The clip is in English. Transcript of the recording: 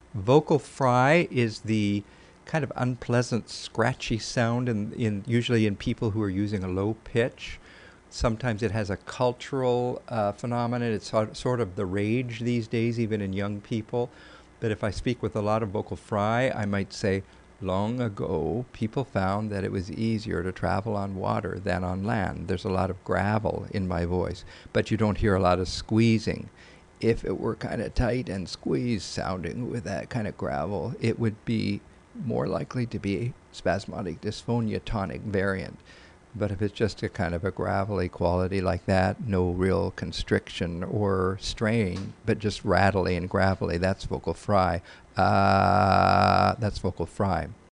Vocal fry is the kind of unpleasant, scratchy sound in usually in people who are using a low pitch. Sometimes it has a cultural phenomenon. It's sort of the rage these days, even in young people. But if I speak with a lot of vocal fry, I might say, long ago, people found that it was easier to travel on water than on land. There's a lot of gravel in my voice, but you don't hear a lot of squeezing. If it were kind of tight and squeezed sounding with that kind of gravel, it would be more likely to be spasmodic dysphonia tonic variant. But if it's just a kind of a gravelly quality like that, no real constriction or strain, but just rattly and gravelly, that's vocal fry. That's vocal fry.